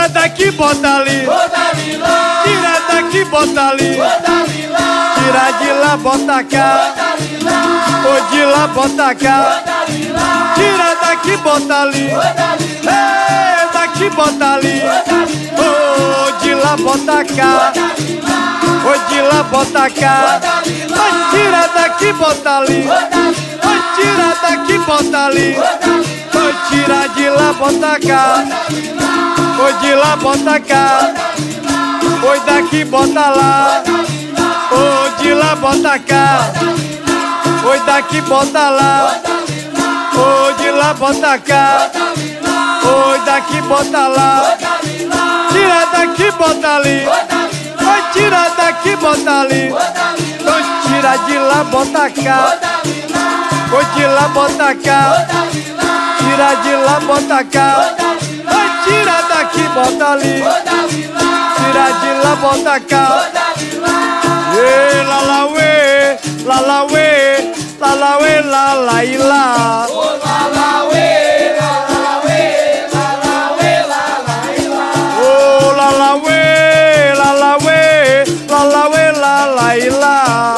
Tira daqui, bota ali. Tira daqui, bota ali. Tira de lá, bota cá. Ô, de lá, bota cá. Tira daqui, bota ali. Ei, daqui, bota ali. Ô, de lá, bota cá. Ô, de lá, bota cá. Tira daqui, bota ali. Tira daqui, bota ali. Tira de lá, bota cá. Oi, de lá, bota cá. Oi, daqui, bota lá. Oi, de lá, bota cá. Oi, daqui, bota lá. Oi, de lá, bota cá. Oi, daqui, bota lá. Tira daqui, bota ali. Oi, tira daqui, bota ali. Oi, tira de lá, bota cá. Oi, de lá, bota cá. Tira de lá, bota cá. Oi, tira daqui, bota ali. Tira de lá, bota cá. Ê, la la uê, la la uê, la la uê, la la e lá. La la uê, la la uê, la la uê, la la e lá. Oh, la la uê, la la uê, la la uê, la la e lá.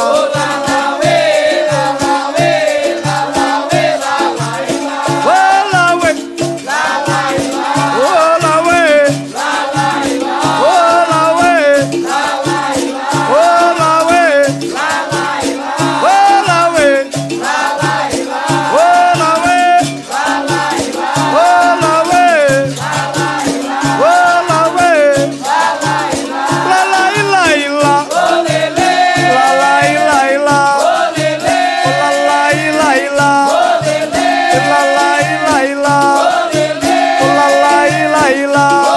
La